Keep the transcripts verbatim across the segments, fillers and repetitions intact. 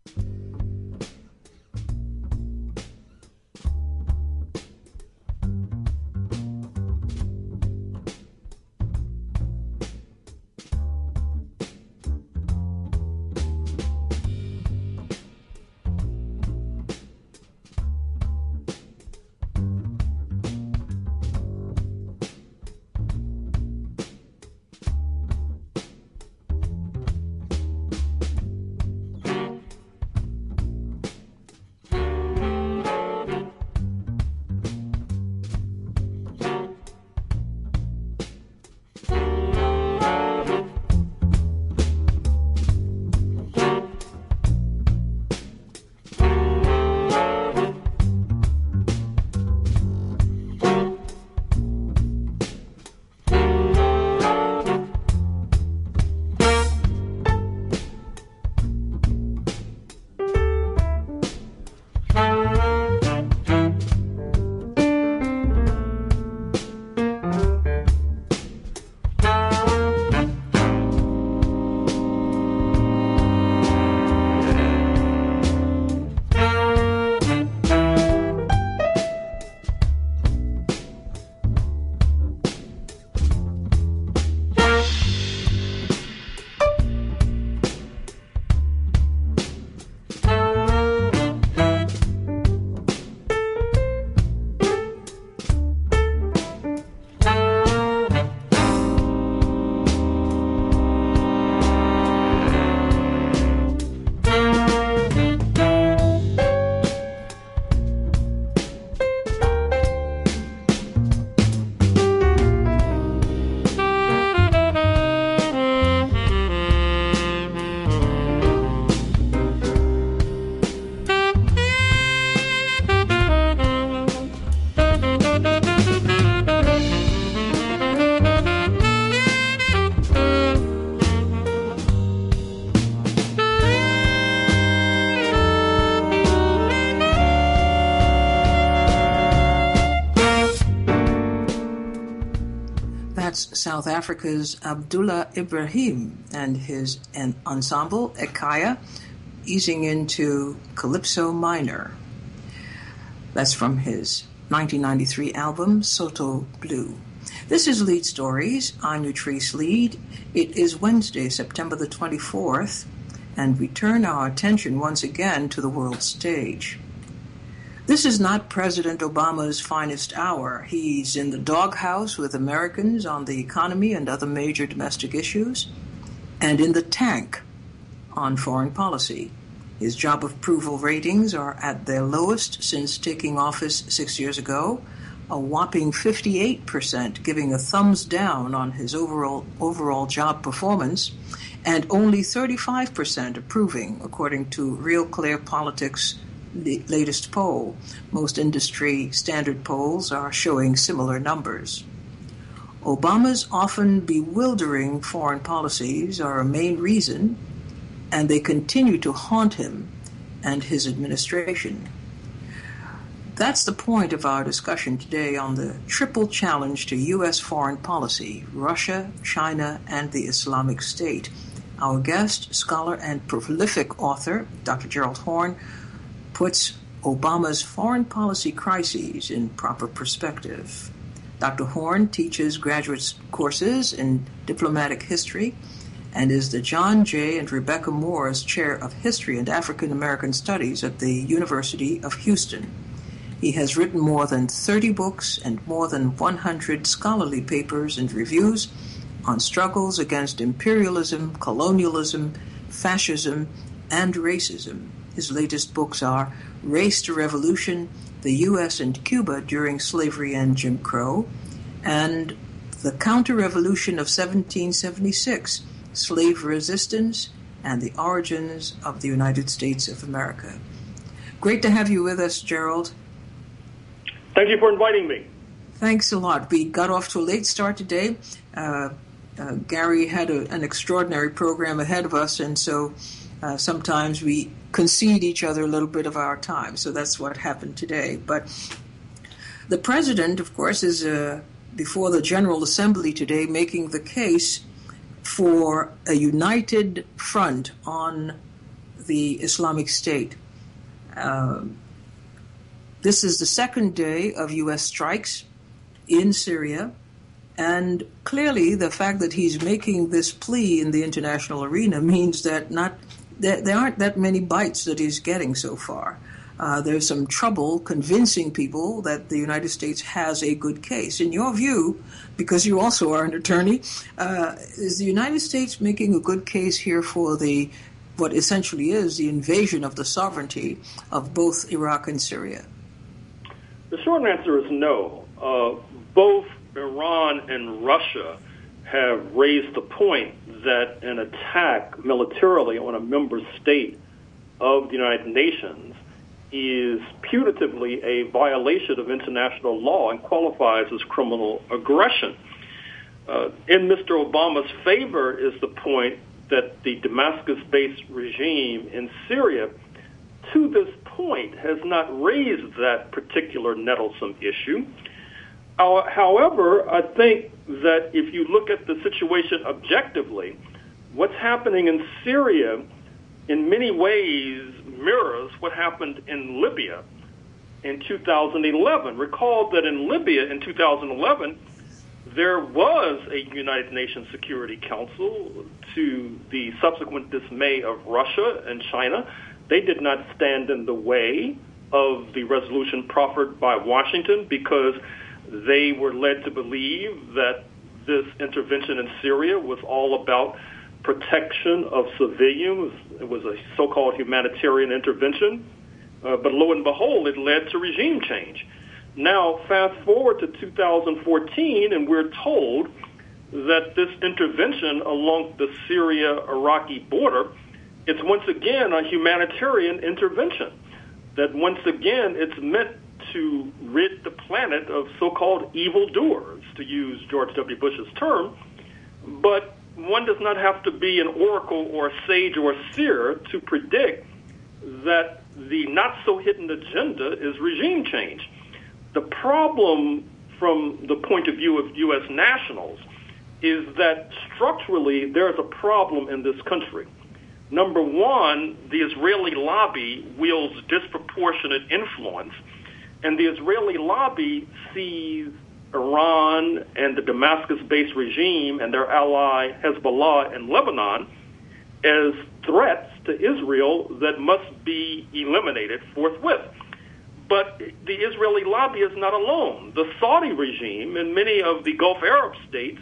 South Africa's Abdullah Ibrahim and his an ensemble, Ekaya, easing into Calypso Minor. That's from his nineteen ninety-three album, Soto Blue. This is Lead Stories. I'm Nutrice Lead. It is Wednesday, September the twenty-fourth, and we turn our attention once again to the world stage. This is not President Obama's finest hour. He's in the doghouse with Americans on the economy and other major domestic issues, and in the tank on foreign policy. His job approval ratings are at their lowest since taking office six years ago, a whopping fifty-eight percent giving a thumbs down on his overall overall job performance, and only thirty-five percent approving, according to Real Clear Politics' the latest poll. Most industry standard polls are showing similar numbers. Obama's often bewildering foreign policies are a main reason, and they continue to haunt him and his administration. That's the point of our discussion today on the triple challenge to U S foreign policy: Russia, China, and the Islamic State. Our guest, scholar and prolific author, Doctor Gerald Horne, puts Obama's foreign policy crises in proper perspective. Doctor Horne teaches graduate courses in diplomatic history and is the John J. and Rebecca Moore's Chair of History and African American Studies at the University of Houston. He has written more than thirty books and more than one hundred scholarly papers and reviews on struggles against imperialism, colonialism, fascism, and racism. His latest books are Race to Revolution, The U S and Cuba During Slavery and Jim Crow, and The Counter-Revolution of seventeen seventy-six, Slave Resistance and the Origins of the United States of America. Great to have you with us, Gerald. Thank you for inviting me. Thanks a lot. We got off to a late start today. Uh, uh, Gary had a, an extraordinary program ahead of us, and so uh, sometimes we concede each other a little bit of our time. So that's what happened today. But the president, of course, is uh, before the General Assembly today making the case for a united front on the Islamic State. Uh, this is the second day of U S strikes in Syria, and clearly the fact that he's making this plea in the international arena means that not that there aren't that many bites that he's getting so far. Uh, there's some trouble convincing people that the United States has a good case. In your view, because you also are an attorney, uh, is the United States making a good case here for the what essentially is the invasion of the sovereignty of both Iraq and Syria? The short answer is no. Uh, both Iran and Russia have raised the point that an attack militarily on a member state of the United Nations is putatively a violation of international law and qualifies as criminal aggression. Uh, in Mister Obama's favor is the point that the Damascus-based regime in Syria, to this point, has not raised that particular nettlesome issue. Uh, however, I think that if you look at the situation objectively, what's happening in Syria in many ways mirrors what happened in Libya in two thousand eleven. Recall that in Libya in two thousand eleven, there was a United Nations Security Council. To the subsequent dismay of Russia and China, they did not stand in the way of the resolution proffered by Washington because they were led to believe that this intervention in Syria was all about protection of civilians. It was a so-called humanitarian intervention. Uh, but lo and behold, it led to regime change. Now, fast forward to two thousand fourteen, and we're told that this intervention along the Syria-Iraqi border, it's once again a humanitarian intervention. That once again, it's meant to rid the planet of so-called evildoers, to use George W. Bush's term. But one does not have to be an oracle or a sage or a seer to predict that the not-so-hidden agenda is regime change. The problem from the point of view of U S nationals is that structurally there's a problem in this country. Number one, the Israeli lobby wields disproportionate influence, and the Israeli lobby sees Iran and the Damascus-based regime and their ally Hezbollah in Lebanon as threats to Israel that must be eliminated forthwith. But the Israeli lobby is not alone. The Saudi regime and many of the Gulf Arab states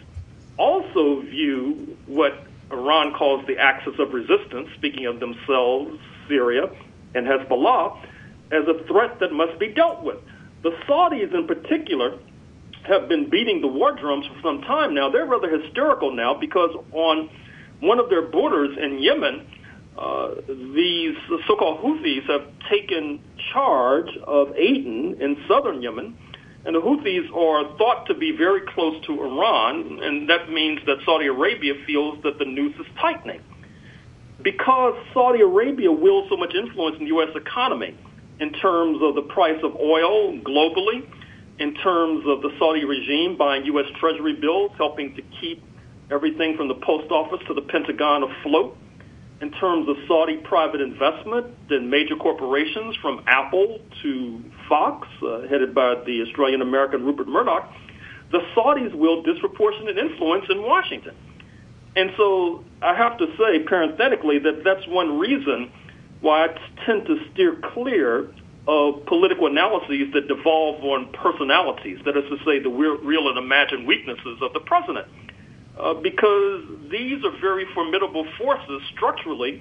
also view what Iran calls the axis of resistance, speaking of themselves, Syria, and Hezbollah, as a threat that must be dealt with. The Saudis in particular have been beating the war drums for some time now. They're rather hysterical now because on one of their borders in Yemen, uh, these so-called Houthis have taken charge of Aden in southern Yemen, and the Houthis are thought to be very close to Iran, and that means that Saudi Arabia feels that the noose is tightening. Because Saudi Arabia wields so much influence in the U S economy in terms of the price of oil globally, in terms of the Saudi regime buying U S Treasury bills, helping to keep everything from the post office to the Pentagon afloat, in terms of Saudi private investment in major corporations from Apple to Fox, uh, headed by the Australian-American Rupert Murdoch, the Saudis wield disproportionate influence in Washington. And so I have to say, parenthetically, that that's one reason why I tend to steer clear of political analyses that devolve on personalities, that is to say, the real and imagined weaknesses of the president. Uh, because these are very formidable forces structurally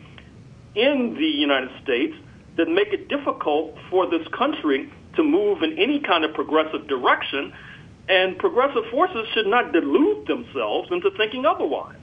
in the United States that make it difficult for this country to move in any kind of progressive direction, and progressive forces should not delude themselves into thinking otherwise.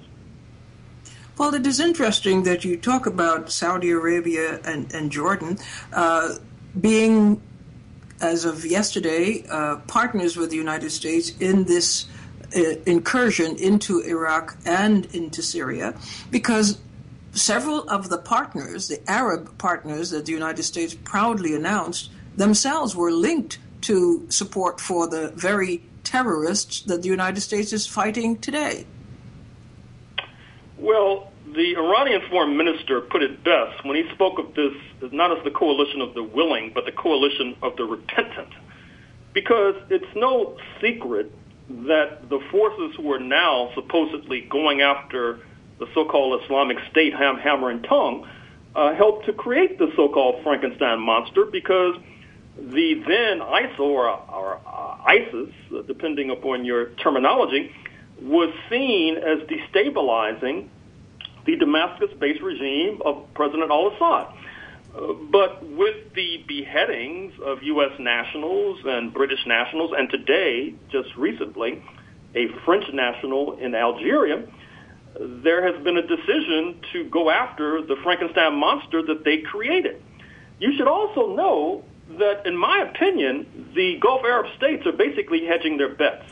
Well, it is interesting that you talk about Saudi Arabia and, and Jordan uh, being, as of yesterday, uh, partners with the United States in this Uh, incursion into Iraq and into Syria, because several of the partners, the Arab partners that the United States proudly announced, themselves were linked to support for the very terrorists that the United States is fighting today. Well, the Iranian foreign minister put it best when he spoke of this not as the coalition of the willing, but the coalition of the repentant. Because it's no secret that the forces who are now supposedly going after the so-called Islamic State ham, hammer and tongue uh, helped to create the so-called Frankenstein monster, because the then I S I L or, or uh, ISIS, uh, depending upon your terminology, was seen as destabilizing the Damascus-based regime of President al-Assad. Uh, but with the beheadings of U S nationals and British nationals, and today, just recently, a French national in Algeria, there has been a decision to go after the Frankenstein monster that they created. You should also know that, in my opinion, the Gulf Arab states are basically hedging their bets.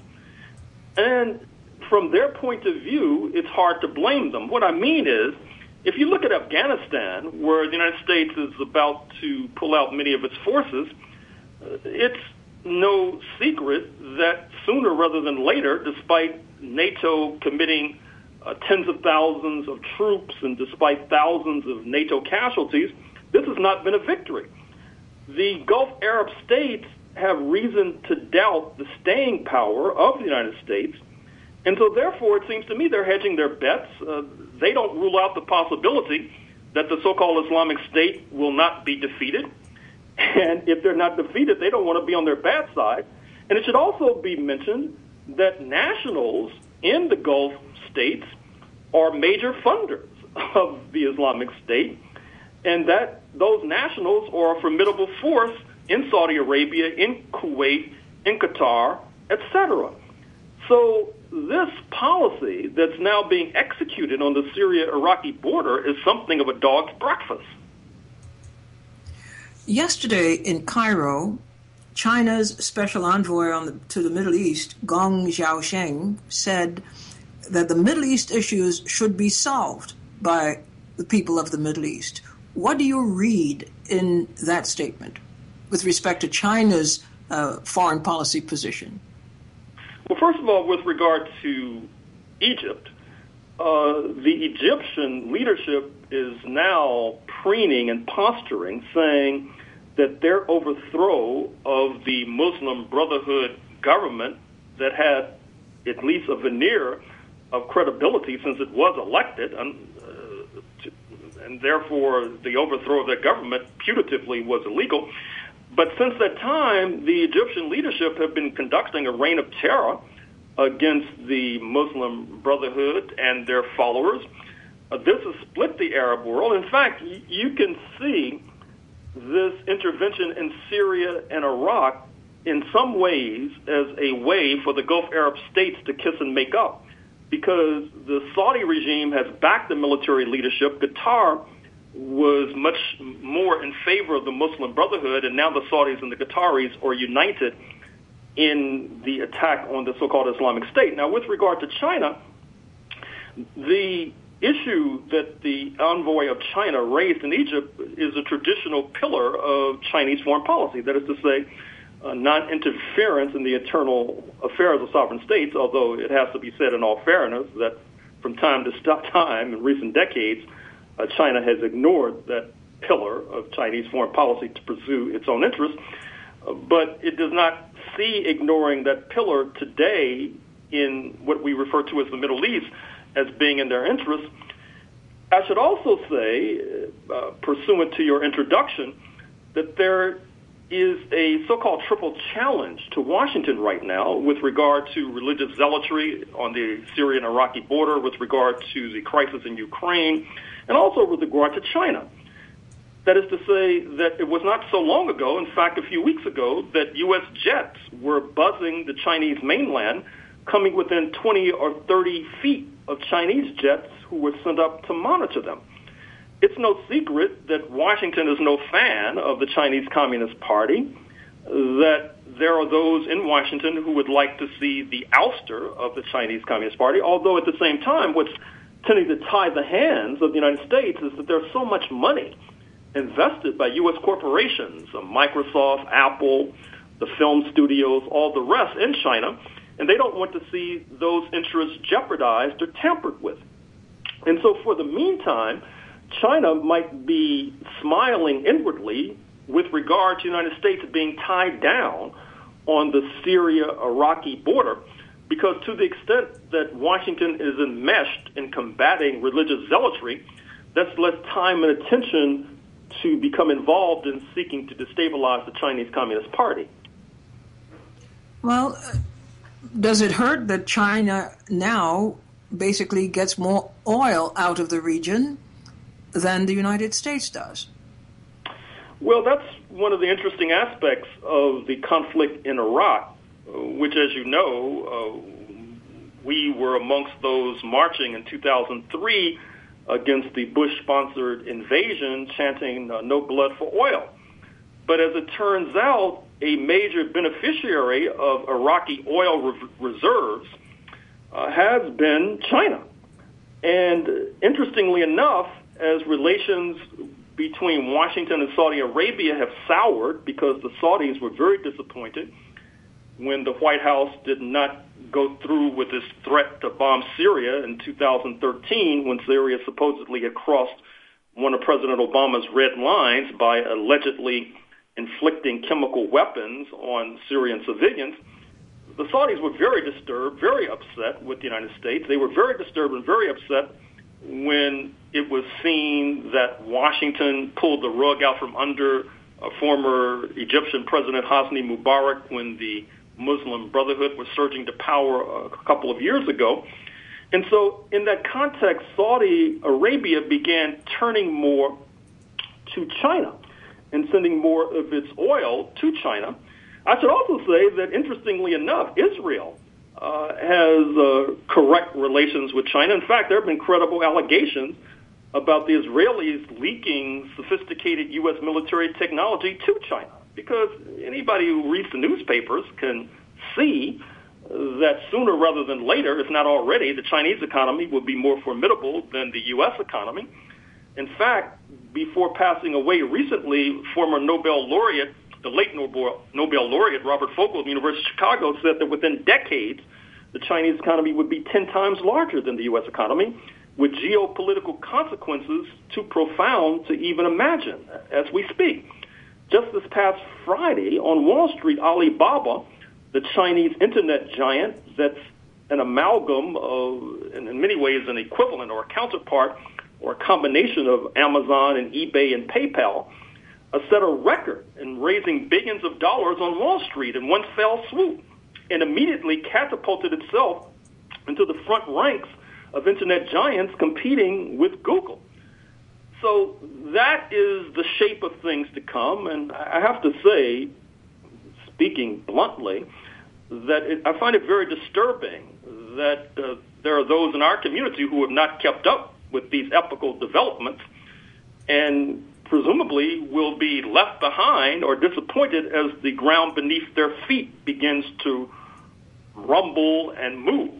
And from their point of view, it's hard to blame them. What I mean is, if you look at Afghanistan, where the United States is about to pull out many of its forces, it's no secret that sooner rather than later, despite NATO committing uh, tens of thousands of troops and despite thousands of NATO casualties, this has not been a victory. The Gulf Arab states have reason to doubt the staying power of the United States, and so therefore it seems to me they're hedging their bets. Uh, they don't rule out the possibility that the so-called Islamic State will not be defeated, and if they're not defeated, they don't want to be on their bad side. And it should also be mentioned that nationals in the Gulf states are major funders of the Islamic State, and that those nationals are a formidable force in Saudi Arabia, in Kuwait, in Qatar, et cetera. So this policy that's now being executed on the Syria-Iraqi border is something of a dog's breakfast. Yesterday in Cairo, China's special envoy on the, to the Middle East, Gong Xiaosheng, said that the Middle East issues should be solved by the people of the Middle East. What do you read in that statement with respect to China's uh, foreign policy position? Well, first of all, with regard to Egypt, uh, the Egyptian leadership is now preening and posturing, saying that their overthrow of the Muslim Brotherhood government that had at least a veneer of credibility since it was elected, and, uh, to, and therefore the overthrow of that government putatively was illegal. But since that time, the Egyptian leadership have been conducting a reign of terror against the Muslim Brotherhood and their followers. Uh, this has split the Arab world. In fact, y- you can see this intervention in Syria and Iraq in some ways as a way for the Gulf Arab states to kiss and make up, because the Saudi regime has backed the military leadership. Qatar was much more in favor of the Muslim Brotherhood, and now the Saudis and the Qataris are united in the attack on the so-called Islamic State. Now, with regard to China, the issue that the envoy of China raised in Egypt is a traditional pillar of Chinese foreign policy. That is to say, uh, non-interference in the internal affairs of sovereign states, although it has to be said in all fairness that from time to time in recent decades, uh, China has ignored that pillar of Chinese foreign policy to pursue its own interests. Uh, but it does not see ignoring that pillar today in what we refer to as the Middle East as being in their interest. I should also say, uh, pursuant to your introduction, that there is a so-called triple challenge to Washington right now with regard to religious zealotry on the Syrian Iraqi border, with regard to the crisis in Ukraine, and also with regard to China. That is to say that it was not so long ago, in fact, a few weeks ago, that U S jets were buzzing the Chinese mainland, coming within twenty or thirty feet of Chinese jets who were sent up to monitor them. It's no secret that Washington is no fan of the Chinese Communist Party, that there are those in Washington who would like to see the ouster of the Chinese Communist Party, although at the same time what's tending to tie the hands of the United States is that there's so much money invested by U S corporations, Microsoft, Apple, the film studios, all the rest in China, and they don't want to see those interests jeopardized or tampered with. And so for the meantime, China might be smiling inwardly with regard to the United States being tied down on the Syria-Iraqi border, because to the extent that Washington is enmeshed in combating religious zealotry, that's less time and attention to become involved in seeking to destabilize the Chinese Communist Party. Well, does it hurt that China now basically gets more oil out of the region than the United States does? Well, that's one of the interesting aspects of the conflict in Iraq, which, as you know, uh, we were amongst those marching in two thousand three against the Bush-sponsored invasion, chanting uh, no blood for oil. But as it turns out, a major beneficiary of Iraqi oil re- reserves uh, has been China. And interestingly enough, as relations between Washington and Saudi Arabia have soured because the Saudis were very disappointed when the White House did not go through with this threat to bomb Syria in two thousand thirteen, when Syria supposedly had crossed one of President Obama's red lines by allegedly inflicting chemical weapons on Syrian civilians. The Saudis were very disturbed, very upset with the United States. They were very disturbed and very upset when it was seen that Washington pulled the rug out from under a former Egyptian President Hosni Mubarak when the Muslim Brotherhood was surging to power a couple of years ago. And so in that context, Saudi Arabia began turning more to China and sending more of its oil to China. I should also say that, interestingly enough, Israel uh, has uh, correct relations with China. In fact, there have been credible allegations about the Israelis leaking sophisticated U S military technology to China, because anybody who reads the newspapers can see that sooner rather than later, if not already, the Chinese economy will be more formidable than the U S economy. In fact, before passing away recently, former Nobel laureate, the late Nobel, Nobel laureate Robert Fogel of the University of Chicago said that within decades, the Chinese economy would be ten times larger than the U S economy, with geopolitical consequences too profound to even imagine as we speak. Just this past Friday on Wall Street, Alibaba, the Chinese internet giant that's an amalgam of, in many ways, an equivalent or a counterpart or a combination of Amazon and eBay and PayPal, uh, set a record in raising billions of dollars on Wall Street in one fell swoop, and immediately catapulted itself into the front ranks of internet giants competing with Google. So that is the shape of things to come, and I have to say, speaking bluntly, that it, I find it very disturbing that uh, there are those in our community who have not kept up with these epochal developments and presumably will be left behind or disappointed as the ground beneath their feet begins to rumble and move.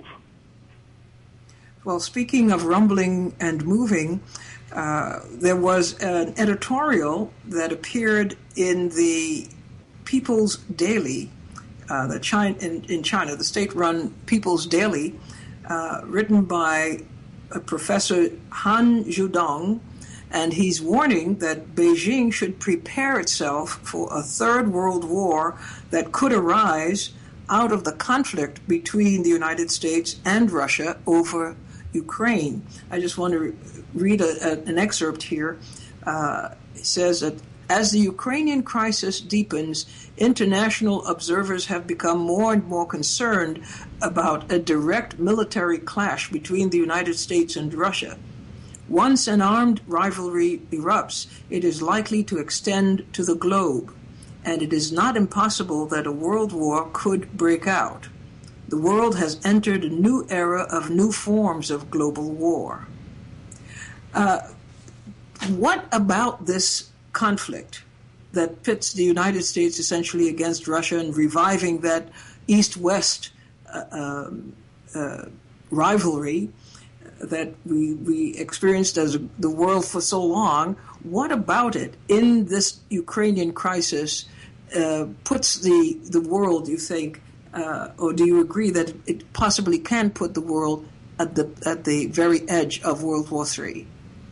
Well, speaking of rumbling and moving, uh, there was an editorial that appeared in the People's Daily, uh, the China, in, in China, the state-run People's Daily, uh, written by uh, Professor Han Zhudong, and he's warning that Beijing should prepare itself for a third world war that could arise out of the conflict between the United States and Russia over Ukraine. I just want to read a, a, an excerpt here. Uh, it says that as the Ukrainian crisis deepens, international observers have become more and more concerned about a direct military clash between the United States and Russia. Once an armed rivalry erupts, it is likely to extend to the globe, and it is not impossible that a world war could break out. The world has entered a new era of new forms of global war. Uh, what about this conflict that pits the United States essentially against Russia and reviving that East-West uh, um, uh, rivalry that we, we experienced as the world for so long? What about it in this Ukrainian crisis uh, puts the, the world, you think, Uh, or do you agree that it possibly can put the world at the at the very edge of World War Three?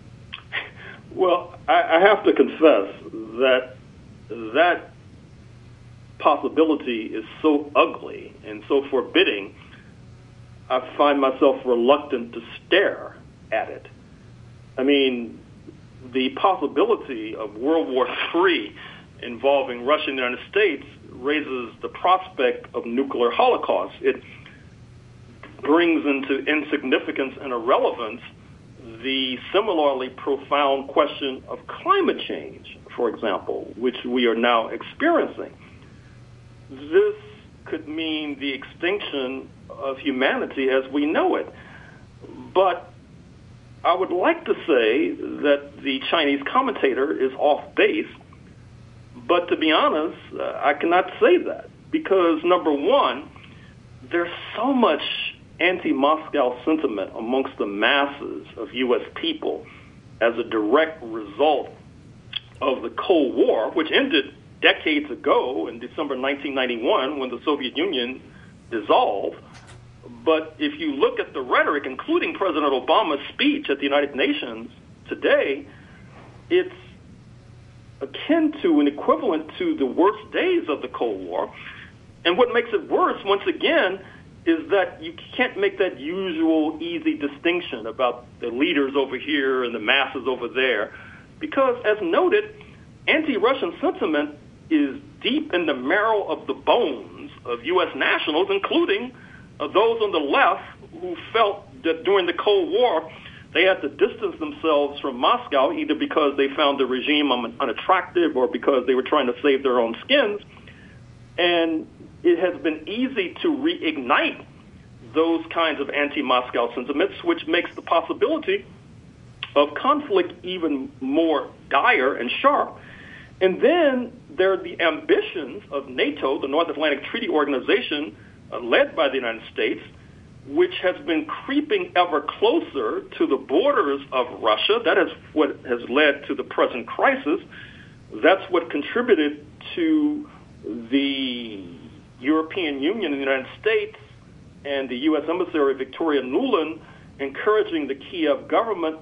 Well, I, I have to confess that that possibility is so ugly and so forbidding, I find myself reluctant to stare at it. I mean, the possibility of World War Three involving Russia and the United States raises the prospect of nuclear holocaust. It brings into insignificance and irrelevance the similarly profound question of climate change, for example, which we are now experiencing. This could mean the extinction of humanity as we know it. But I would like to say that the Chinese commentator is off base, but to be honest, uh, I cannot say that because, number one, there's so much anti-Moscow sentiment amongst the masses of U S people as a direct result of the Cold War, which ended decades ago in December nineteen ninety-one when the Soviet Union dissolved. But if you look at the rhetoric, including President Obama's speech at the United Nations today, it's akin to and equivalent to the worst days of the Cold War. And what makes it worse, once again, is that you can't make that usual easy distinction about the leaders over here and the masses over there, because, as noted, anti-Russian sentiment is deep in the marrow of the bones of U S nationals, including uh, those on the left who felt that during the Cold War they had to distance themselves from Moscow either because they found the regime un- unattractive or because they were trying to save their own skins. And it has been easy to reignite those kinds of anti-Moscow sentiments, which makes the possibility of conflict even more dire and sharp. And then there are the ambitions of NATO, the North Atlantic Treaty Organization, uh, led by the United States, which has been creeping ever closer to the borders of Russia. That is what has led to the present crisis. That's what contributed to the European Union and the United States and the U S emissary Victoria Nuland encouraging the Kiev government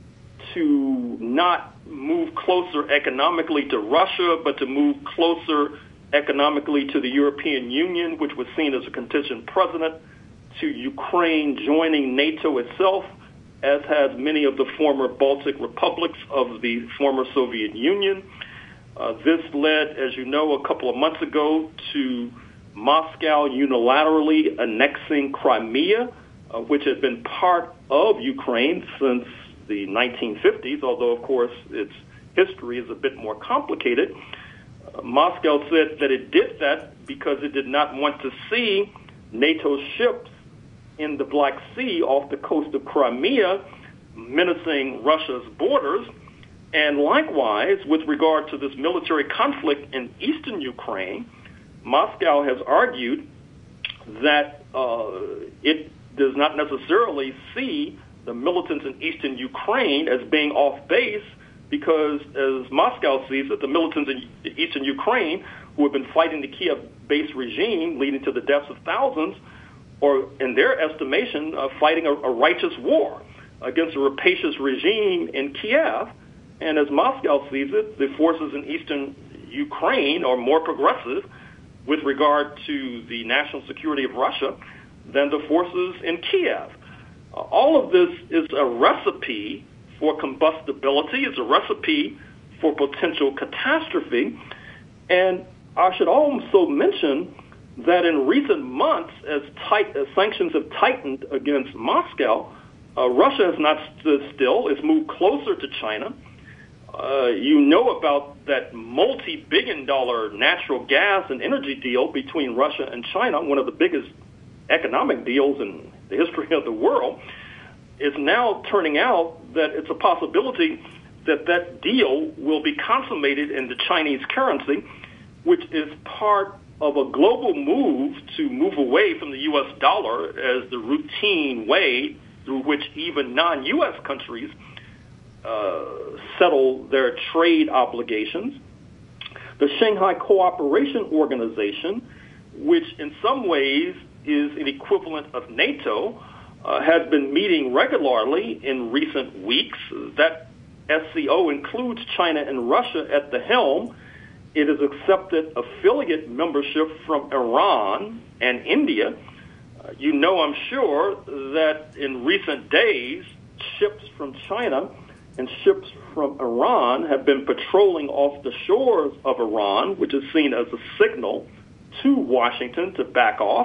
to not move closer economically to Russia, but to move closer economically to the European Union, which was seen as a contingent precedent to Ukraine joining NATO itself, as has many of the former Baltic republics of the former Soviet Union. Uh, this led, as you know, a couple of months ago to Moscow unilaterally annexing Crimea, uh, which had been part of Ukraine since the nineteen fifties, although, of course, its history is a bit more complicated. Uh, Moscow said that it did that because it did not want to see NATO ships in the Black Sea off the coast of Crimea menacing Russia's borders. And likewise, with regard to this military conflict in eastern Ukraine, Moscow has argued that uh, it does not necessarily see the militants in eastern Ukraine as being off base because, as Moscow sees it, the militants in eastern Ukraine who have been fighting the Kiev-based regime, leading to the deaths of thousands, or in their estimation, uh, fighting a, a righteous war against a rapacious regime in Kiev. And as Moscow sees it, the forces in eastern Ukraine are more progressive with regard to the national security of Russia than the forces in Kiev. Uh, all of this is a recipe for combustibility. It's a recipe for potential catastrophe. And I should also mention that in recent months, as, tight, as sanctions have tightened against Moscow, uh, Russia has not stood still. It's moved closer to China. Uh, you know about that multi-billion dollar natural gas and energy deal between Russia and China, one of the biggest economic deals in the history of the world. It's now turning out that it's a possibility that that deal will be consummated in the Chinese currency, which is part of a global move to move away from the U S dollar as the routine way through which even non-U S countries uh, settle their trade obligations. The Shanghai Cooperation Organization, which in some ways is an equivalent of NATO, uh, has been meeting regularly in recent weeks. That S C O includes China and Russia at the helm. It has accepted affiliate membership from Iran and India. Uh, you know, I'm sure, that in recent days, ships from China and ships from Iran have been patrolling off the shores of Iran, which is seen as a signal to Washington to back off.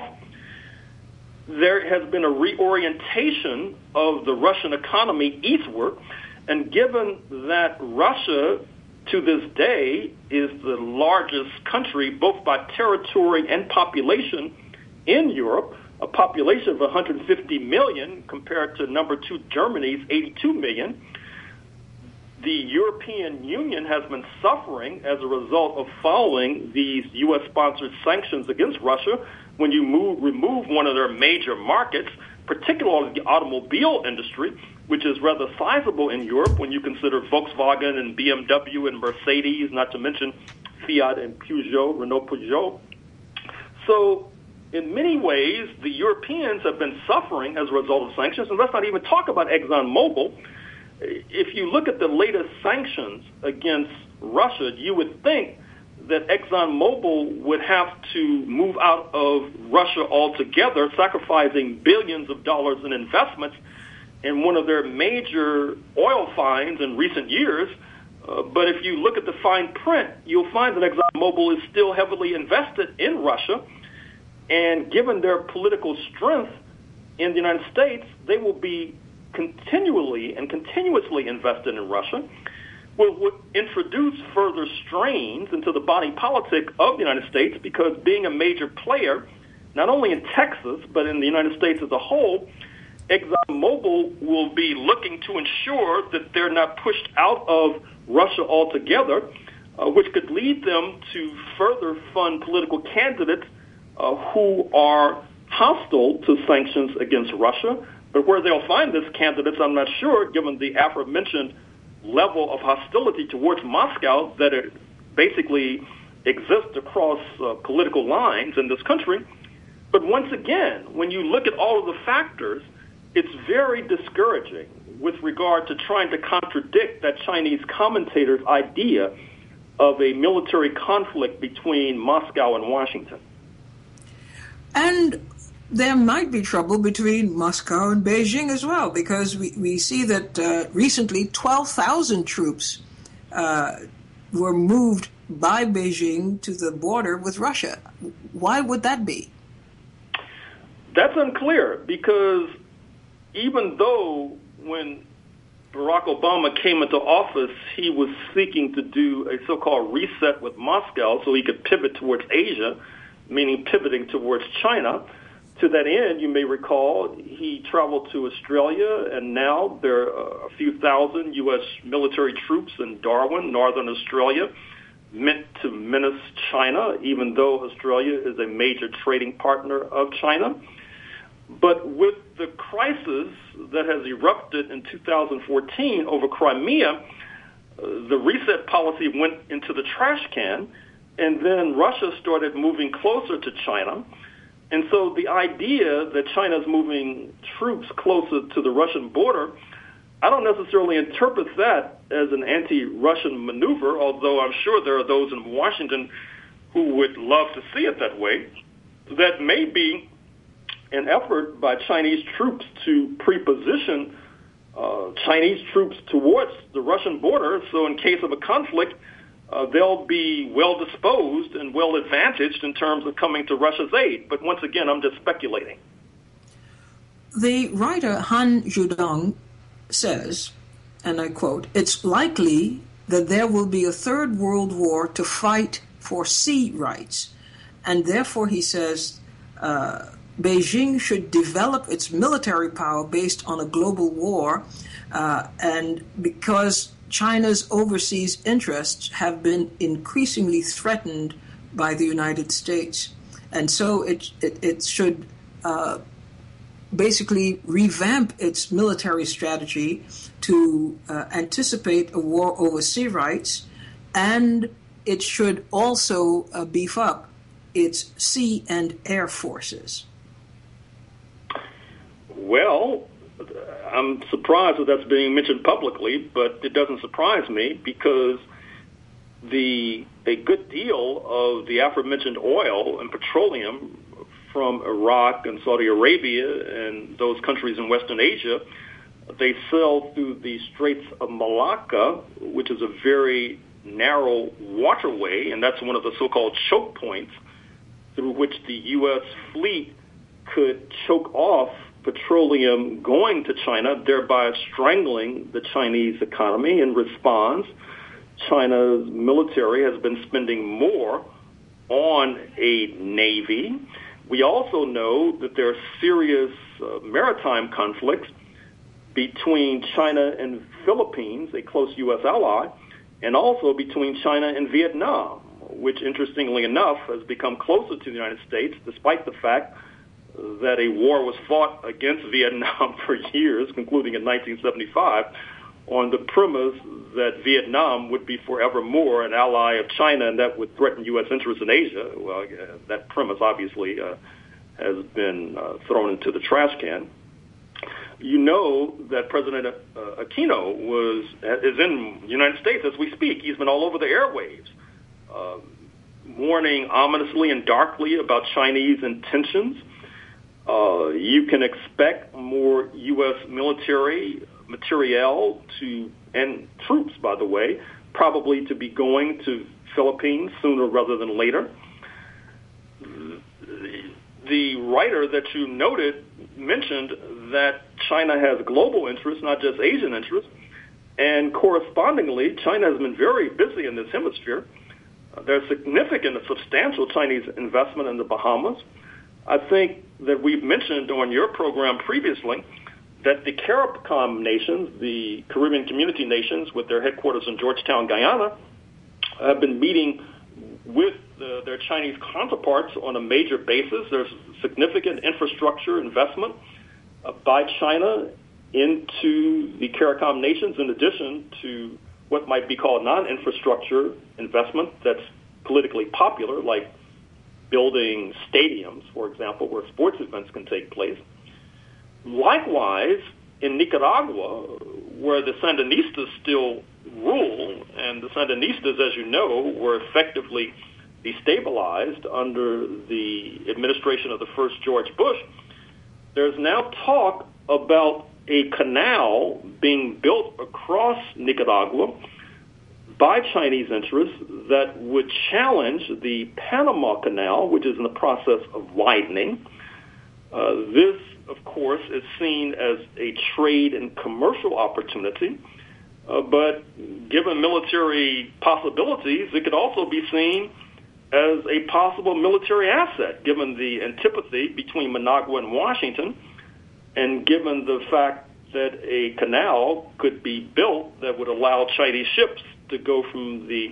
There has been a reorientation of the Russian economy eastward, and given that Russia, to this day, is the largest country, both by territory and population, in Europe, a population of one hundred fifty million compared to number two Germany's eighty-two million, the European Union has been suffering as a result of following these U S-sponsored sanctions against Russia. When you move, remove one of their major markets, particularly the automobile industry, which is rather sizable in Europe when you consider Volkswagen and B M W and Mercedes, not to mention Fiat and Peugeot, Renault Peugeot. So in many ways, the Europeans have been suffering as a result of sanctions. And let's not even talk about ExxonMobil. If you look at the latest sanctions against Russia, you would think that ExxonMobil would have to move out of Russia altogether, sacrificing billions of dollars in investments in one of their major oil finds in recent years. Uh, but if you look at the fine print, you'll find that ExxonMobil is still heavily invested in Russia. And given their political strength in the United States, they will be continually and continuously invested in Russia, will, will introduce further strains into the body politic of the United States, because being a major player, not only in Texas, but in the United States as a whole, ExxonMobil will be looking to ensure that they're not pushed out of Russia altogether, uh, which could lead them to further fund political candidates uh, who are hostile to sanctions against Russia. But where they'll find these candidates, I'm not sure, given the aforementioned level of hostility towards Moscow that it basically exists across uh, political lines in this country. But once again, when you look at all of the factors, it's very discouraging with regard to trying to contradict that Chinese commentator's idea of a military conflict between Moscow and Washington. And there might be trouble between Moscow and Beijing as well, because we, we see that uh, recently twelve thousand troops uh, were moved by Beijing to the border with Russia. Why would that be? That's unclear, because even though when Barack Obama came into office, he was seeking to do a so-called reset with Moscow so he could pivot towards Asia, meaning pivoting towards China. To that end, you may recall, he traveled to Australia, and now there are a few thousand U S military troops in Darwin, northern Australia, meant to menace China, even though Australia is a major trading partner of China. But with the crisis that has erupted in two thousand fourteen over Crimea, uh, the reset policy went into the trash can, and then Russia started moving closer to China. And so the idea that China's moving troops closer to the Russian border, I don't necessarily interpret that as an anti-Russian maneuver, although I'm sure there are those in Washington who would love to see it that way. That may be an effort by Chinese troops to pre-position uh, Chinese troops towards the Russian border, so in case of a conflict, uh, they'll be well-disposed and well-advantaged in terms of coming to Russia's aid. But once again, I'm just speculating. The writer Han Zhudong says, and I quote, "It's likely that there will be a third world war to fight for sea rights, and therefore," he says, uh, Beijing should develop its military power based on a global war, uh, and because China's overseas interests have been increasingly threatened by the United States. And so it, it, it should uh, basically revamp its military strategy to uh, anticipate a war over sea rights, and it should also uh, beef up its sea and air forces. Well, I'm surprised that that's being mentioned publicly, but it doesn't surprise me because the a good deal of the aforementioned oil and petroleum from Iraq and Saudi Arabia and those countries in Western Asia, they sell through the Straits of Malacca, which is a very narrow waterway, and that's one of the so-called choke points through which the U S fleet could choke off petroleum going to China, thereby strangling the Chinese economy. In response, China's military has been spending more on a navy. We also know that there are serious uh, maritime conflicts between China and Philippines, a close U S ally, and also between China and Vietnam, which, interestingly enough, has become closer to the United States, despite the fact that a war was fought against Vietnam for years, concluding in nineteen seventy-five, on the premise that Vietnam would be forevermore an ally of China and that would threaten U S interests in Asia. Well, uh, that premise obviously uh, has been uh, thrown into the trash can. You know that President uh, Aquino was is in the United States as we speak. He's been all over the airwaves, uh, warning ominously and darkly about Chinese intentions. Uh, you can expect more U S military materiel to and troops, by the way, probably to be going to Philippines sooner rather than later. The writer that you noted mentioned that China has global interests, not just Asian interests, and correspondingly, China has been very busy in this hemisphere. Uh, there's significant and substantial Chinese investment in the Bahamas. I think that we've mentioned on your program previously that the CARICOM nations, the Caribbean Community Nations with their headquarters in Georgetown, Guyana, have been meeting with uh, their Chinese counterparts on a major basis. There's significant infrastructure investment uh, by China into the CARICOM nations, in addition to what might be called non-infrastructure investment that's politically popular, like building stadiums, for example, where sports events can take place. Likewise, in Nicaragua, where the Sandinistas still rule, and the Sandinistas, as you know, were effectively destabilized under the administration of the first George Bush, there's now talk about a canal being built across Nicaragua by Chinese interests that would challenge the Panama Canal, which is in the process of widening. Uh, this, of course, is seen as a trade and commercial opportunity, uh, but given military possibilities, it could also be seen as a possible military asset, given the antipathy between Managua and Washington, and given the fact that a canal could be built that would allow Chinese ships to go from the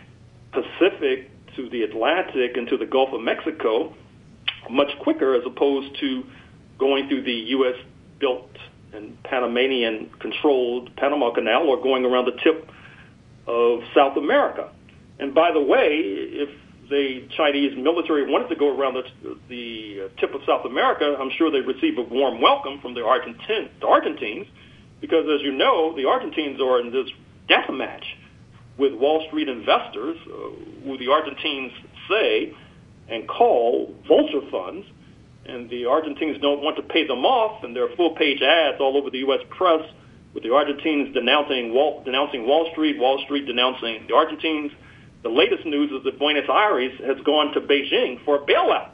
Pacific to the Atlantic and to the Gulf of Mexico much quicker, as opposed to going through the U S-built and Panamanian-controlled Panama Canal or going around the tip of South America. And by the way, if the Chinese military wanted to go around the, the tip of South America, I'm sure they'd receive a warm welcome from the, Argentin, the Argentines, because, as you know, the Argentines are in this death match with Wall Street investors, uh, who the Argentines say and call vulture funds, and the Argentines don't want to pay them off, and there are full-page ads all over the U S press with the Argentines denouncing Wall, denouncing Wall Street, Wall Street denouncing the Argentines. The latest news is that Buenos Aires has gone to Beijing for a bailout,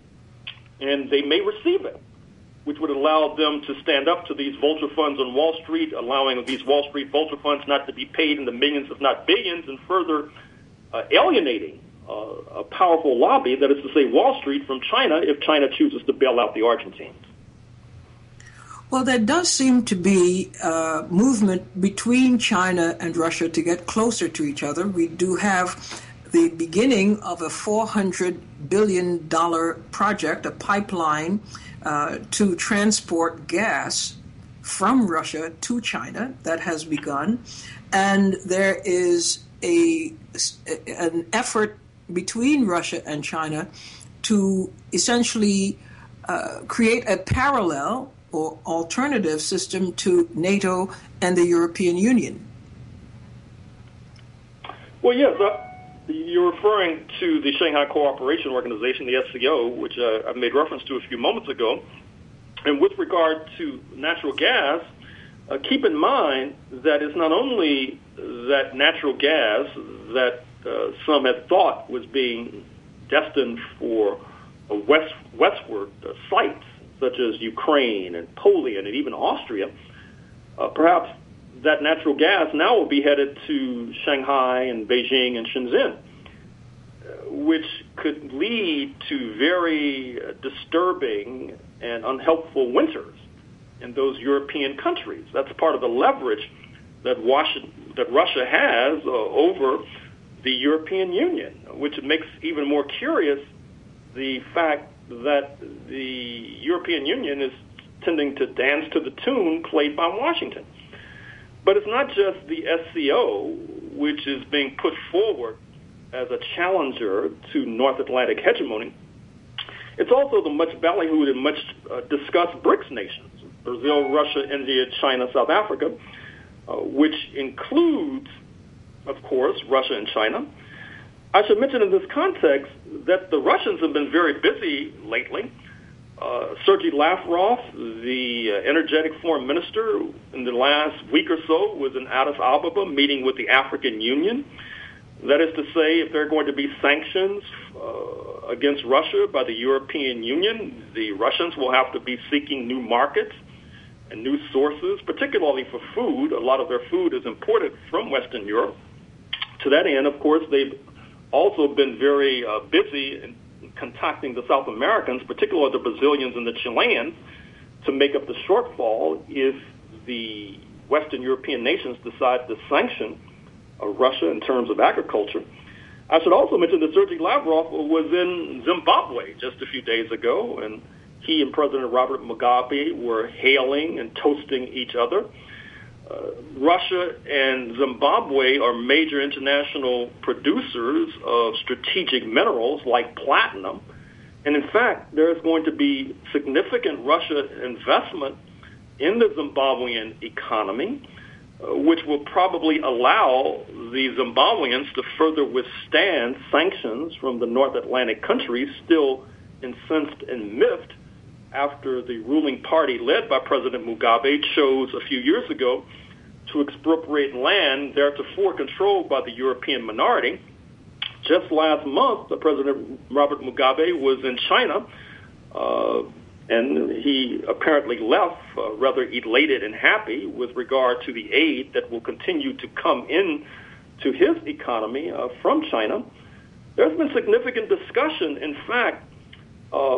and they may receive it, which would allow them to stand up to these vulture funds on Wall Street, allowing these Wall Street vulture funds not to be paid in the millions, if not billions, and further uh, alienating uh, a powerful lobby, that is to say Wall Street, from China if China chooses to bail out the Argentines. Well, there does seem to be uh, movement between China and Russia to get closer to each other. We do have the beginning of a four hundred billion dollars project, a pipeline uh, to transport gas from Russia to China that has begun. And there is a an effort between Russia and China to essentially uh, create a parallel or alternative system to NATO and the European Union? Well, yes, uh, you're referring to the Shanghai Cooperation Organization, the S C O, which uh, I made reference to a few moments ago. And with regard to natural gas, uh, keep in mind that it's not only that natural gas that uh, some had thought was being destined for uh, west, westward uh, sites, such as Ukraine and Poland and even Austria. Uh, perhaps that natural gas now will be headed to Shanghai and Beijing and Shenzhen, which could lead to very disturbing and unhelpful winters in those European countries. That's part of the leverage that Washington, that Russia has uh, over the European Union, which makes even more curious the fact that the European Union is tending to dance to the tune played by Washington. But it's not just the S C O, which is being put forward as a challenger to North Atlantic hegemony. It's also the much ballyhooed and much uh, discussed BRICS nations, Brazil, Russia, India, China, South Africa, uh, which includes, of course, Russia and China. I should mention in this context that the Russians have been very busy lately. Uh, Sergei Lavrov, the uh, energetic foreign minister, in the last week or so was in Addis Ababa meeting with the African Union. That is to say, if there are going to be sanctions uh, against Russia by the European Union, the Russians will have to be seeking new markets and new sources, particularly for food. A lot of their food is imported from Western Europe. To that end, of course, they've also been very uh, busy in contacting the South Americans, particularly the Brazilians and the Chileans, to make up the shortfall if the Western European nations decide to sanction uh, Russia in terms of agriculture. I should also mention that Sergei Lavrov was in Zimbabwe just a few days ago, and he and President Robert Mugabe were hailing and toasting each other. Uh, Russia and Zimbabwe are major international producers of strategic minerals like platinum. And in fact, there is going to be significant Russia investment in the Zimbabwean economy, uh, which will probably allow the Zimbabweans to further withstand sanctions from the North Atlantic countries still incensed and miffed after the ruling party led by President Mugabe chose a few years ago to expropriate land theretofore controlled by the European minority. Just last month, the President Robert Mugabe was in China, uh, and he apparently left uh, rather elated and happy with regard to the aid that will continue to come in to his economy uh, from China. There's been significant discussion, in fact, uh,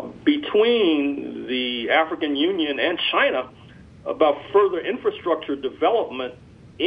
between the African Union and China about further infrastructure development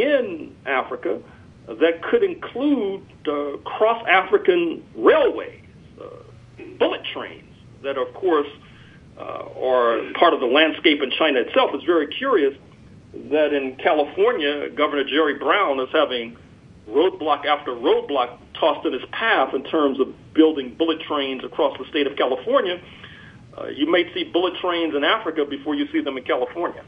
in Africa that could include uh, cross-African railways, uh, bullet trains that, of course, uh, are part of the landscape in China itself. It's very curious that in California, Governor Jerry Brown is having roadblock after roadblock tossed in his path in terms of building bullet trains across the state of California. Uh, you may see bullet trains in Africa before you see them in California.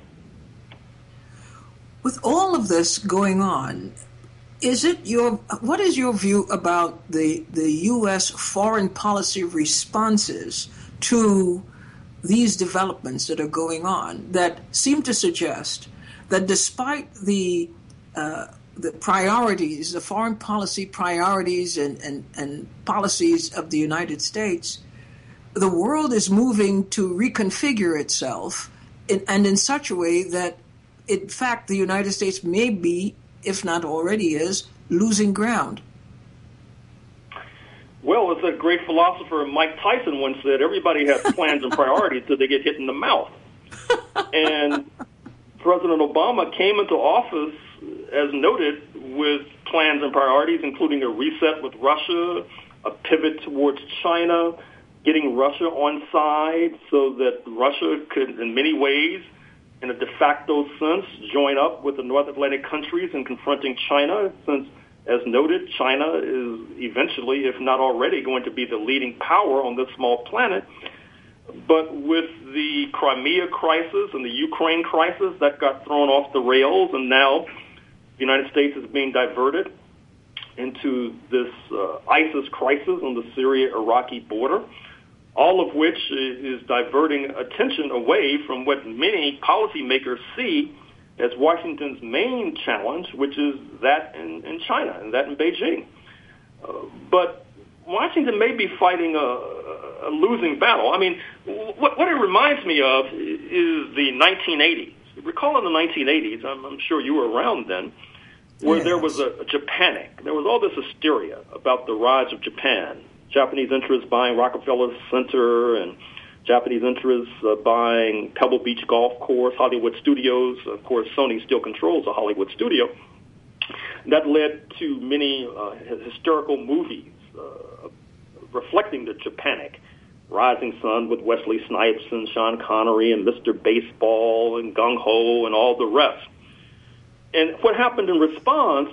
With all of this going on, is it your what is your view about the the U S foreign policy responses to these developments that are going on that seem to suggest that despite the uh, the priorities, the foreign policy priorities and, and, and policies of the United States, the world is moving to reconfigure itself in, and in such a way that, in fact, the United States may be, if not already is, losing ground? Well, as a great philosopher Mike Tyson once said, everybody has plans and priorities till they get hit in the mouth. And President Obama came into office, as noted, with plans and priorities, including a reset with Russia, a pivot towards China, getting Russia on side so that Russia could, in many ways, in a de facto sense, join up with the North Atlantic countries in confronting China, since, as noted, China is eventually, if not already, going to be the leading power on this small planet. But with the Crimea crisis and the Ukraine crisis, that got thrown off the rails, and now the United States is being diverted into this uh, ISIS crisis on the Syria-Iraqi border, all of which is diverting attention away from what many policymakers see as Washington's main challenge, which is that in, in China and that in Beijing. Uh, but Washington may be fighting a, a losing battle. I mean, what, what it reminds me of is the nineteen eighties. Recall in the nineteen eighties, I'm, I'm sure you were around then, where yes. there was a, a Japanic. There was all this hysteria about the rise of Japan. Japanese interests buying Rockefeller Center and Japanese interests uh, buying Pebble Beach Golf Course, Hollywood Studios. Of course, Sony still controls the Hollywood studio. That led to many uh, historical movies uh, reflecting the Japanic. Rising Sun with Wesley Snipes and Sean Connery and Mister Baseball and Gung Ho and all the rest. And what happened in response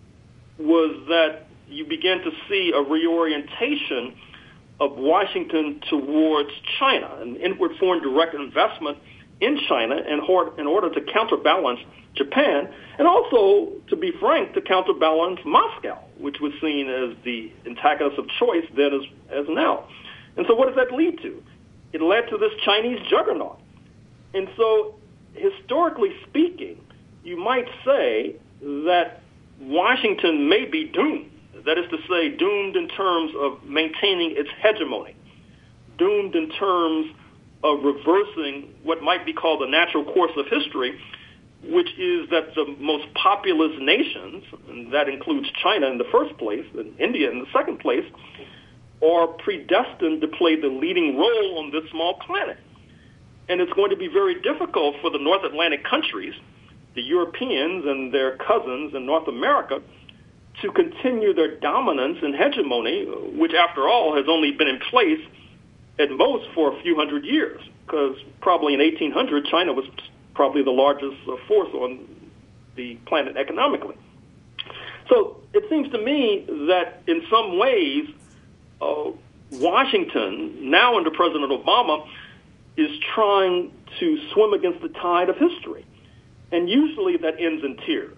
was that you began to see a reorientation of Washington towards China, an inward foreign direct investment in China in order to counterbalance Japan, and also, to be frank, to counterbalance Moscow, which was seen as the antagonist of choice then as, as now. And so what does that lead to? It led to this Chinese juggernaut. And so, historically speaking, you might say that Washington may be doomed. That is to say, doomed in terms of maintaining its hegemony, doomed in terms of reversing what might be called the natural course of history, which is that the most populous nations, and that includes China in the first place and India in the second place, are predestined to play the leading role on this small planet. And it's going to be very difficult for the North Atlantic countries, the Europeans and their cousins in North America, to continue their dominance and hegemony, which, after all, has only been in place at most for a few hundred years, because probably in eighteen hundred, China was probably the largest force on the planet economically. So it seems to me that in some ways, uh, Washington, now under President Obama, is trying to swim against the tide of history. And usually that ends in tears.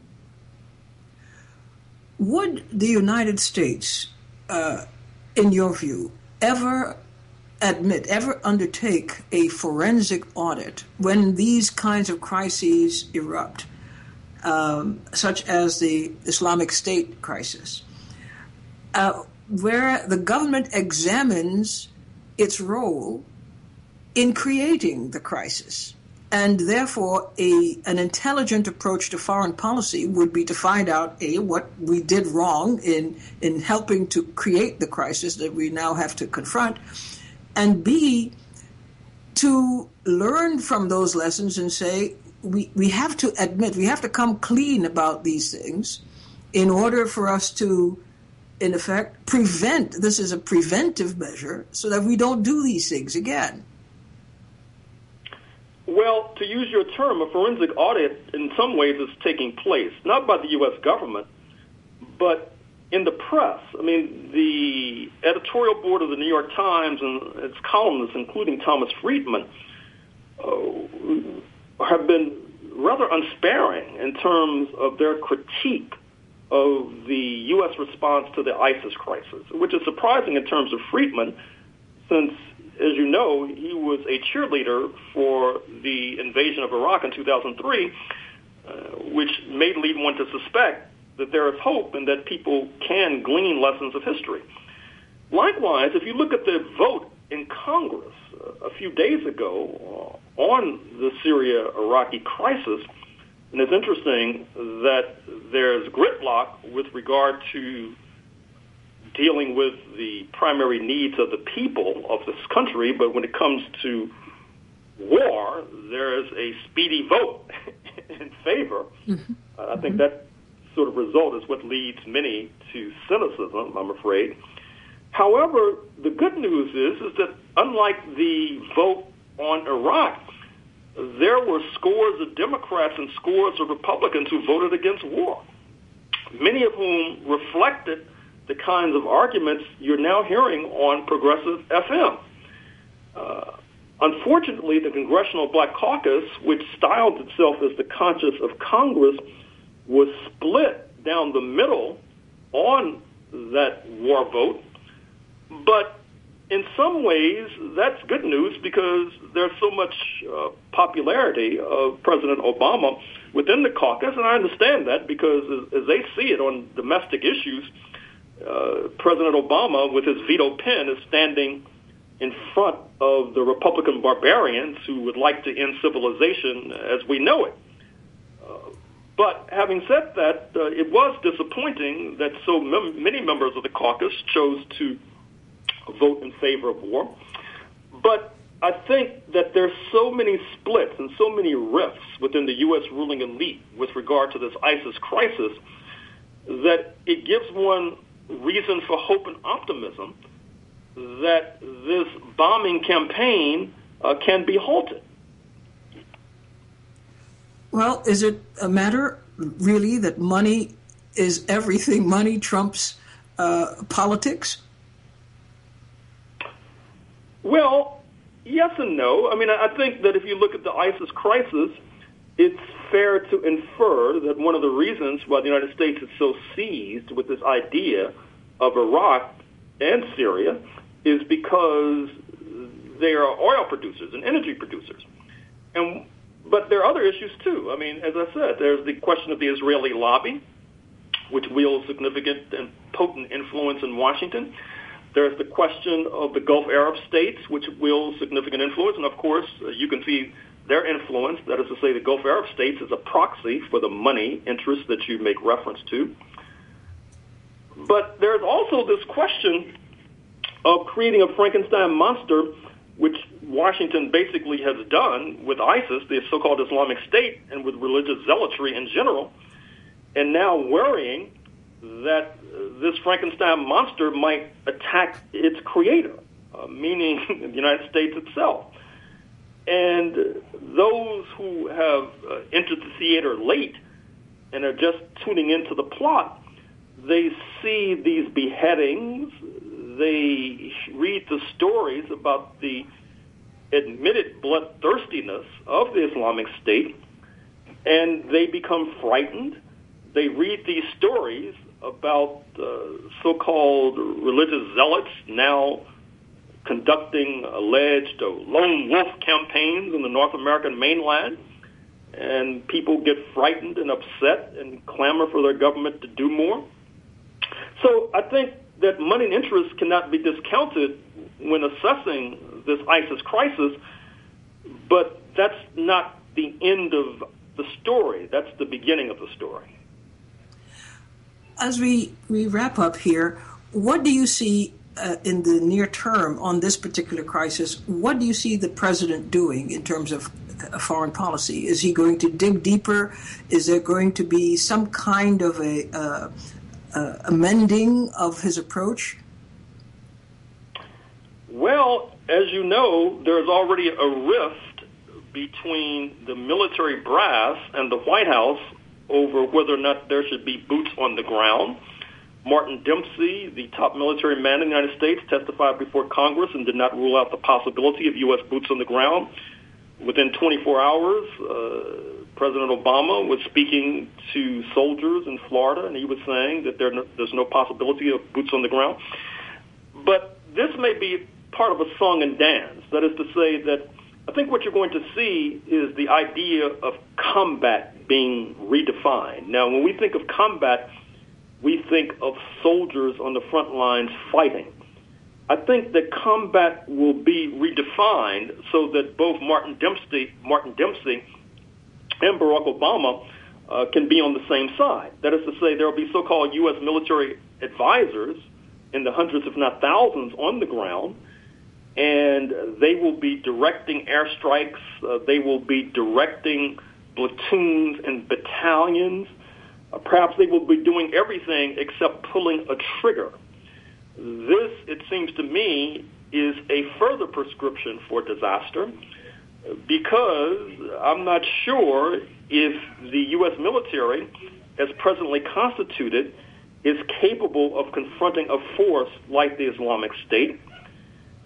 Would the United States, uh, in your view, ever admit, ever undertake a forensic audit when these kinds of crises erupt, um, such as the Islamic State crisis, uh, where the government examines its role in creating the crisis? And therefore, a an intelligent approach to foreign policy would be to find out, A, what we did wrong in, in helping to create the crisis that we now have to confront, and B, to learn from those lessons and say, we, we have to admit, we have to come clean about these things in order for us to, in effect, prevent, this is a preventive measure, so that we don't do these things again. Well, to use your term, a forensic audit in some ways is taking place, not by the U S government, but in the press. I mean, the editorial board of the New York Times and its columnists, including Thomas Friedman, uh, have been rather unsparing in terms of their critique of the U S response to the ISIS crisis, which is surprising in terms of Friedman, since, as you know, he was a cheerleader for the invasion of Iraq in two thousand three, uh, which may lead one to suspect that there is hope and that people can glean lessons of history. Likewise, if you look at the vote in Congress uh, a few days ago uh, on the Syria-Iraqi crisis, and it's interesting that there's gridlock with regard to dealing with the primary needs of the people of this country, but when it comes to war, there is a speedy vote in favor. Mm-hmm. Uh, I think that sort of result is what leads many to cynicism, I'm afraid. However, the good news is, is that unlike the vote on Iraq, there were scores of Democrats and scores of Republicans who voted against war, many of whom reflected the kinds of arguments you're now hearing on Progressive F M. Uh, unfortunately, the Congressional Black Caucus, which styled itself as the conscience of Congress, was split down the middle on that war vote. But in some ways, that's good news because there's so much uh, popularity of President Obama within the caucus, and I understand that because as, as they see it on domestic issues, uh, President Obama, with his veto pen, is standing in front of the Republican barbarians who would like to end civilization as we know it. Uh, but having said that, uh, it was disappointing that so mem- many members of the caucus chose to vote in favor of war. But I think that there's so many splits and so many rifts within the U S ruling elite with regard to this ISIS crisis that it gives one reason for hope and optimism that this bombing campaign uh, can be halted. Well, is it a matter, really, that money is everything? Money trumps uh, politics? Well, yes and no. I mean, I think that if you look at the ISIS crisis, it's fair to infer that one of the reasons why the United States is so seized with this idea of Iraq and Syria is because they are oil producers and energy producers. And but there are other issues, too. I mean, as I said, there's the question of the Israeli lobby, which wields significant and potent influence in Washington. There's the question of the Gulf Arab states, which wield significant influence. And, of course, uh, you can see their influence, that is to say the Gulf Arab states, is a proxy for the money interests that you make reference to. But there's also this question of creating a Frankenstein monster, which Washington basically has done with ISIS, the so-called Islamic State, and with religious zealotry in general, and now worrying that this Frankenstein monster might attack its creator, uh, meaning the United States itself. And those who have uh, entered the theater late and are just tuning into the plot, they see these beheadings, they read the stories about the admitted bloodthirstiness of the Islamic State, and they become frightened. They read these stories about uh, so-called religious zealots now conducting alleged uh, lone wolf campaigns in the North American mainland, and people get frightened and upset and clamor for their government to do more. So I think that money and interest cannot be discounted when assessing this ISIS crisis, but that's not the end of the story. That's the beginning of the story. As we, we wrap up here, what do you see uh, in the near term on this particular crisis? What do you see the president doing in terms of uh, foreign policy? Is he going to dig deeper? Is there going to be some kind of a uh, uh, amending of his approach? Well, as you know, there's already a rift between the military brass and the White House over whether or not there should be boots on the ground. Martin Dempsey, the top military man in the United States, testified before Congress and did not rule out the possibility of U S boots on the ground. Within twenty-four hours, uh, President Obama was speaking to soldiers in Florida, and he was saying that there no, there's no possibility of boots on the ground. But this may be part of a song and dance. That is to say that I think what you're going to see is the idea of combat being redefined. Now, when we think of combat, we think of soldiers on the front lines fighting. I think that combat will be redefined so that both Martin Dempsey, Martin Dempsey and Barack Obama uh, can be on the same side. That is to say, there will be so-called U S military advisors in the hundreds, if not thousands, on the ground, and they will be directing airstrikes. Uh, they will be directing platoons and battalions. Uh, perhaps they will be doing everything except pulling a trigger. This, it seems to me, is a further prescription for disaster because I'm not sure if the U S military, as presently constituted, is capable of confronting a force like the Islamic State.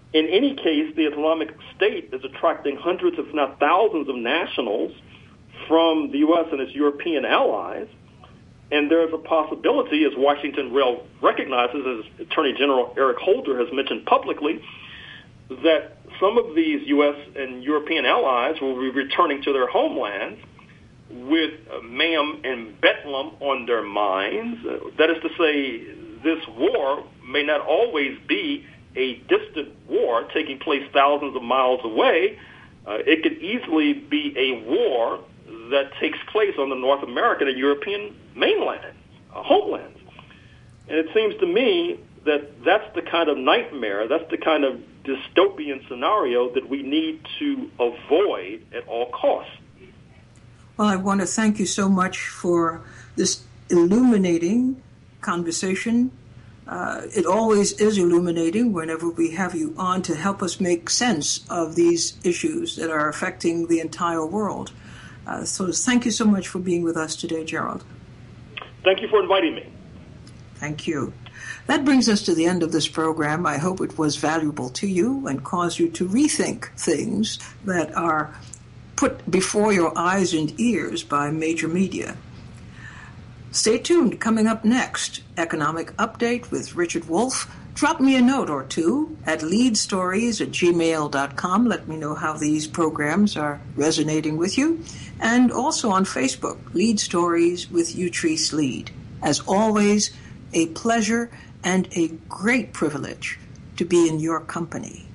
In any case, the Islamic State is attracting hundreds, if not thousands, of nationals from the U S and its European allies, and there's a possibility, as Washington Rail recognizes, as Attorney General Eric Holder has mentioned publicly, that some of these U S and European allies will be returning to their homelands with Mayhem and Bedlam on their minds. Uh, that is to say, this war may not always be a distant war taking place thousands of miles away. Uh, it could easily be a war that takes place on the North American and European mainland, uh, homelands. And it seems to me that that's the kind of nightmare, that's the kind of dystopian scenario that we need to avoid at all costs. Well, I want to thank you so much for this illuminating conversation. Uh, it always is illuminating whenever we have you on to help us make sense of these issues that are affecting the entire world. Uh, so thank you so much for being with us today, Gerald. Thank you for inviting me. Thank you. That brings us to the end of this program. I hope it was valuable to you and caused you to rethink things that are put before your eyes and ears by major media. Stay tuned. Coming up next, Economic Update with Richard Wolff. Drop me a note or two at leadstories at gmail dot com. Let me know how these programs are resonating with you. And also on Facebook, Lead Stories with Utrice Lead. As always, a pleasure and a great privilege to be in your company.